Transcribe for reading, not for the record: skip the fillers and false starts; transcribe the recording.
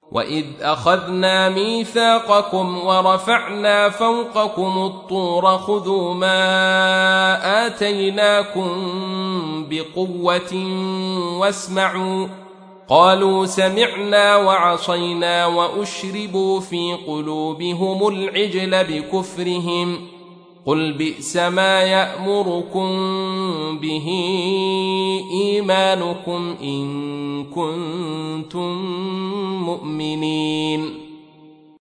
وإذ أخذنا ميثاقكم ورفعنا فوقكم الطور خذوا ما آتيناكم بقوة واسمعوا قالوا سمعنا وعصينا وأشربوا في قلوبهم العجل بكفرهم قل بئس ما يأمركم به إيمانكم إن كنتم مؤمنين